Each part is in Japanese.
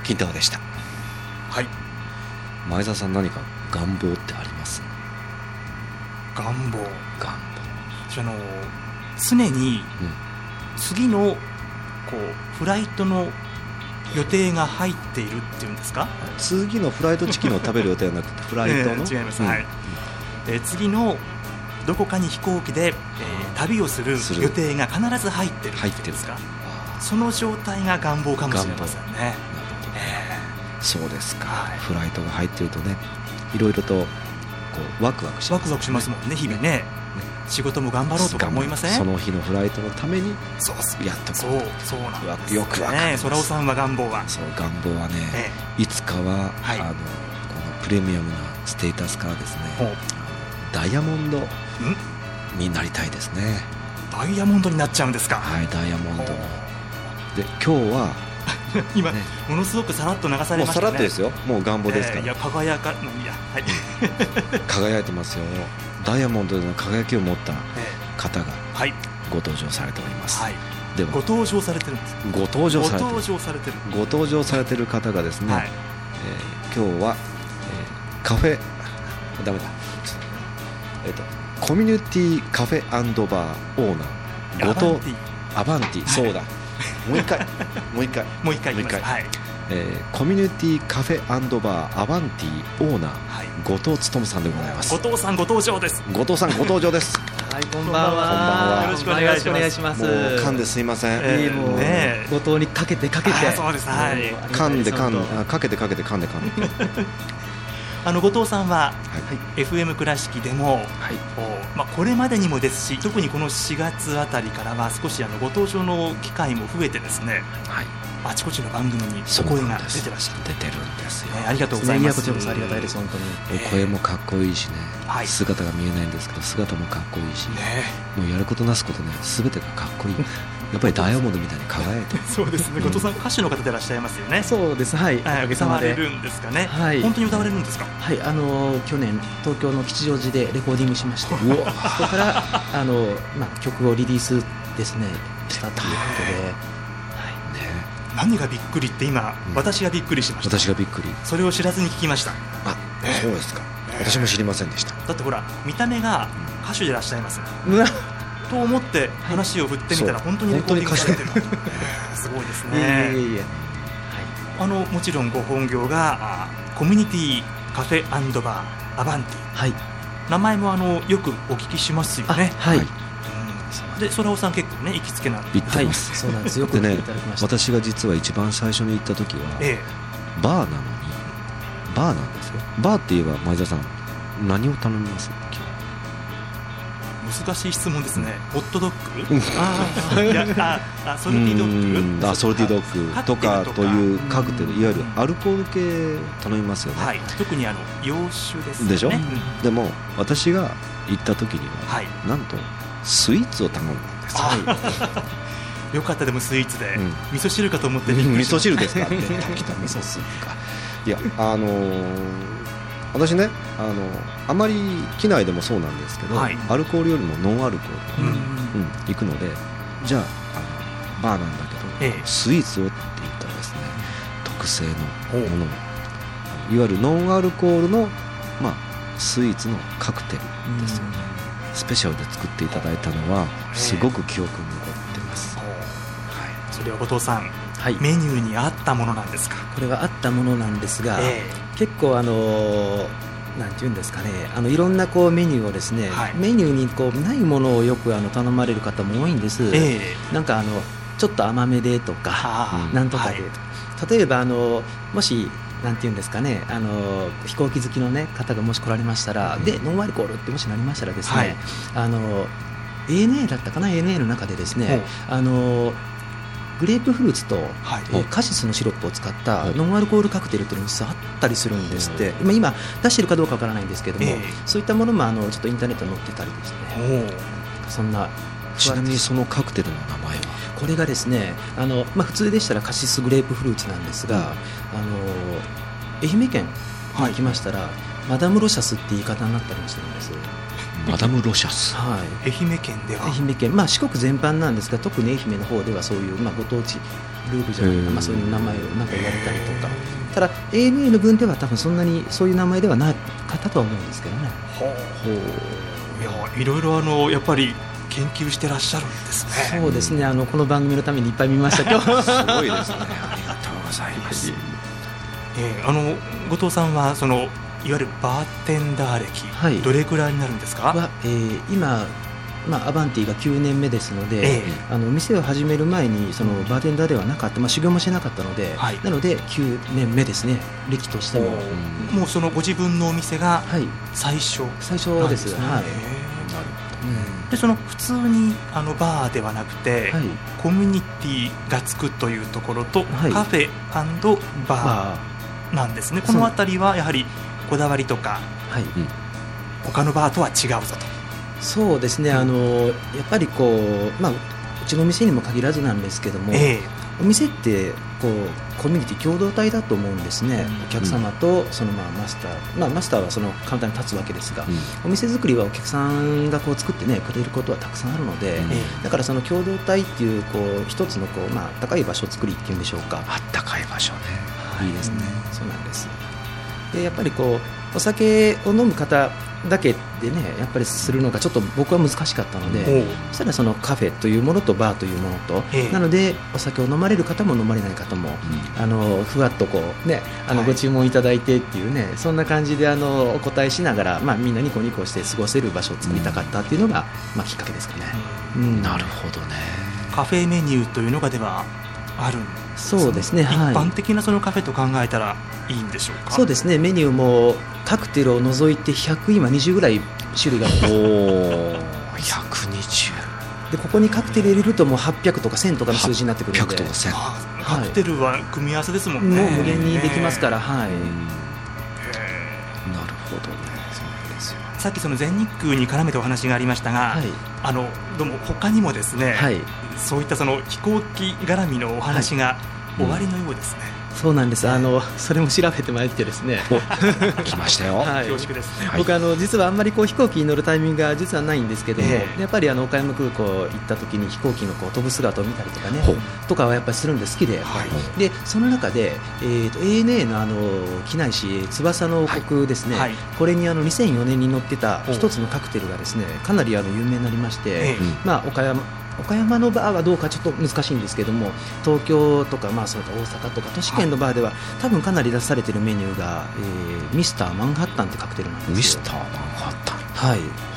金太郎でした。 はい。 前澤さん、何か願望ってあります？ 願望。 じゃ常に次のフライトの予定が入っているっていうんですか？ 次のフライトチキンを食べる予定はなくてフライトの、 違います、はい。次のどこかに飛行機で、旅をする予定が必ず入ってるっていうんですか？その状態が願望かもしれませんね。 そうですか、フライトが入っているとね、いろいろとワクワクしますね。ワクワクしますもんね、日々ね。仕事も頑張ろうとか思いません？その日のフライトのためにやっとこう。そうなんですよくわかります。 空尾さんは願望は？ そう、願望はね、いつかは、このプレミアムなステータスからですね、ダイヤモンドになりたいですね。 ダイヤモンドになっちゃうんですか？ はい、ダイヤモンドに。で、今日は今、ものすごくさらっと流されましたね。もうさらっとですよ、もう願望ですから。いや、輝か、いや、はい輝いてますよ。ダイヤモンドの輝きを持った方がご登場されております。では、 ご登場されてるんです。 ご登場されてる方がですね、今日は、カフェダメだ、コミュニティカフェ&バーオーナー後藤アバンティ、そうだ、もう一回言います。コミュニティカフェ&バーアバンティオーナー、後藤勉さんでございます。 後藤さんご登場です。 後藤さんご登場です。 はい、こんばんは。よろしくお願いします。 もう噛んですいません。 後藤にかけてそうです。はい。 噛んでかけて噛んで後藤さんは、FM 倉敷でも、これまでにもですし、特にこの4月あたりからは少しご登場の機会も増えてですね、あちこちの番組にお声が出てらっしゃる。 出てるんですよ。 ありがとうございます。 こちらこそありがたいです、本当に。 声もかっこいいしね、姿が見えないんですけど姿もかっこいいし、もうやることなすことね、全てがかっこいい。やっぱりダイヤモンドみたいに輝いてる。 そうですね。後藤さん、歌手の方でいらっしゃいますよね。 そうです。はい。おかげさまで。 歌われるんですかね。本当に歌われるんですか。 はい。去年東京の吉祥寺でレコーディングしまして、そこから曲をリリースですねしたということで。 何がびっくりって今、私がびっくりしました。 私がびっくり。 それを知らずに聞きました。 そうですか。私も知りませんでした。 だってほら、見た目が歌手でいらっしゃいますと思って話を振ってみたら、本当にレコーディングされてる。すごいですね。もちろんご本業がコミュニティカフェ&バーアバンティ、名前もよくお聞きしますよね。で、空尾さん結構ね、行きつけな行ってます。 そうなんです。よく聞いていただきました。 私が実は一番最初に行った時はバーなのに、バーなんですよ。バーって言えば前澤さん、何を頼みます？ 難しい質問ですね。ホットドッグ、ソルティドッグ、 ソルティドッグとかというカクテル、いわゆるアルコール系頼みますよね。 特に洋酒ですね。 でしょ。でも私が行った時には、なんとスイーツを頼んだんです。 よかった。でもスイーツで、味噌汁かと思ってびっくりしました。 味噌汁ですかって来た。味噌スープか。いや、私ね、あまり機内でもそうなんですけど、アルコールよりもノンアルコール行くので、じゃあバーなんだけど、スイーツをって言ったらですね、特製のもの、いわゆるノンアルコールの、スイーツのカクテルですよね。スペシャルで作っていただいたのはすごく記憶に残ってます。 それは後藤さん、メニューに合ったものなんですか？ これは合ったものなんですが、結構なんていうんですかね、いろんなメニューをですね、メニューにないものをよく頼まれる方も多いんです。なんかちょっと甘めでとか、なんとかで、例えばもしなんていうんですかね、飛行機好きの、方がもし来られましたら、でノンアルコールってもしなりましたらですね、ANA だったかな、 ANA の中でですね、グレープフルーツと、カシスのシロップを使ったノンアルコールカクテルというのが実はあったりするんですって。今出しているかどうかわからないんですけども、そういったものもちょっとインターネットに載ってたりですね。そんな。 ちなみにそのカクテルの名前は？ これがですね、普通でしたらカシスグレープフルーツなんですが、愛媛県に来ましたらマダムロシャスって言い方になったりもしてるんです。 マダムロシャス、 はい、愛媛県では、 愛媛県、四国全般なんですが、特に愛媛の方ではそういう、ご当地ルールじゃないか、そういう名前をなんか言われたりとか、ただ ANA の分では多分そんなにそういう名前ではなかったとは思うんですけどね。 いろいろやっぱり研究してらっしゃるんですね。 そうですね、この番組のためにいっぱい見ました今日すごいですね、ありがとうございます。 後藤さんはいわゆるバーテンダー歴、どれくらいになるんですか？ 今、アバンティが9年目ですので、店を始める前にバーテンダーではなかった、修行もしなかったので、なので9年目ですね、歴としても。 もうご自分のお店が最初です。 で普通にバーではなくて、コミュニティがつくというところと、カフェ&バーなんですね。このあたりはやはりこだわりとか、他のバーとは違うぞと。 そうですね、やっぱりうちの店にも限らずなんですけども、お店ってコミュニティ共同体だと思うんですね。お客様とマスター、マスターはカウンターに立つわけですが、お店作りはお客さんが作ってくれることはたくさんあるので、だから共同体っていう一つの高い場所作りっていうんでしょうか。 あったかい場所ね、いいですね。 そうなんです。でやっぱりお酒を飲む方だけでね、やっぱりするのがちょっと僕は難しかったので、そしたらカフェというものとバーというものと、なのでお酒を飲まれる方も飲まれない方も、ふわっとご注文いただいてっていうね、そんな感じでお答えしながら、みんなニコニコして過ごせる場所を作りたかったっていうのが、きっかけですかね。 なるほどね。 カフェメニューというのがではあるんですね。 そうですね、 一般的なカフェと考えたらいいんでしょうか？ そうですね、メニューもカクテルを除いて120ぐらい種類がある。 120 で、ここにカクテル入れるともう800とか1000とかの数字になってくるので、 800とか1000、カクテルは組み合わせですもんね。 もう無限にできますから。なるほどね。 さっき全日空に絡めてお話がありましたが、どうも他にもですね、そういった飛行機絡みのお話が終わりのようですね。 そうなんです。それも調べてまいってですね来ましたよ、 恐縮です。 僕実はあんまり飛行機に乗るタイミングが実はないんですけども、やっぱり岡山空港行った時に飛行機の飛ぶ姿を見たりとかね、とかはやっぱりするんで好きで、でその中で、ANA の機内紙翼の王国ですね、これに2004年に乗ってた一つのカクテルがですね、かなり有名になりまして、岡山のバーはどうかちょっと難しいんですけども、東京とか、それから大阪とか都市圏のバーでは、多分かなり出されているメニューが、ミスターマンハッタンってカクテルなんですよ。 ミスターマンハッタン、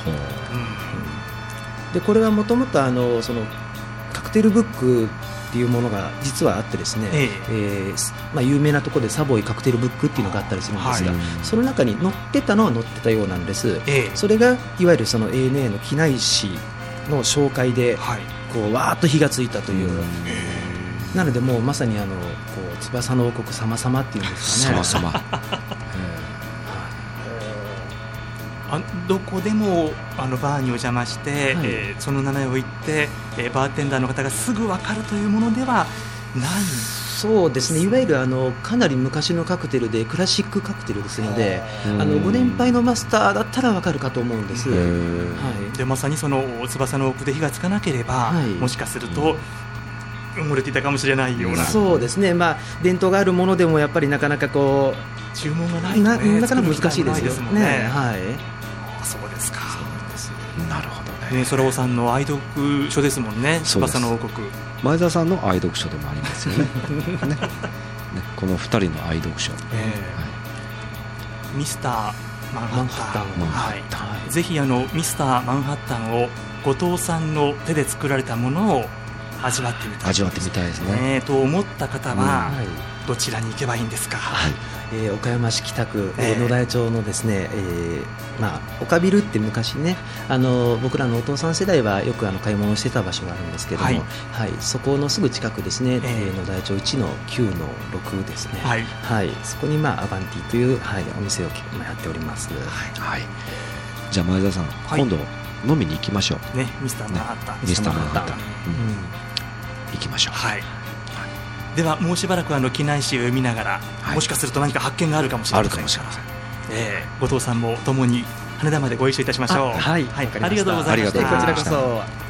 でこれはもともとカクテルブックっていうものが実はあってですね、有名なところでサボイカクテルブックっていうのがあったりするんですが、その中に載ってたのは載ってたようなんです。それがいわゆるANA の機内紙の紹介でわーっと火がついたという、なのでもうまさに翼の王国様々っていうんですかね。 様々 どこでもバーにお邪魔して、その名前を言って、バーテンダーの方がすぐ分かるというものではない。 そうですね、いわゆるかなり昔のカクテルでクラシックカクテルですので、ご年配のマスターだったら分かるかと思うんです。 でまさに翼の奥で火がつかなければ、もしかすると埋もれていたかもしれないような。 そうですね、伝統があるものでもやっぱりなかなか注文がないと、 なかなか難しいですよね。 そうですか。 なるほどね。 ソロさんの愛読書ですもんね、翼の王国。 前澤さんの愛読書でもありますよね。この2人の愛読書、 ミスターマンハッタン、ぜひミスターマンハッタンを後藤さんの手で作られたものを味わってみたいですね。 と思った方は、どちらに行けばいいんですか？ 岡山市北区野田町のですね、岡ビルって昔ね、僕らのお父さん世代はよく買い物してた場所があるんですけども、そこのすぐ近くですね、野田町1の9の6ですね、そこにアバンティという、お店をやっております。 じゃあ前田さん、今度飲みに行きましょうね。ミスターマンハッタン、 行きましょう。 ではもうしばらく機内紙を読みながら、もしかすると何か発見があるかもしれません。 後藤さんもともに羽田までご一緒いたしましょう。 はい、 ありがとうございました。 こちらこそ。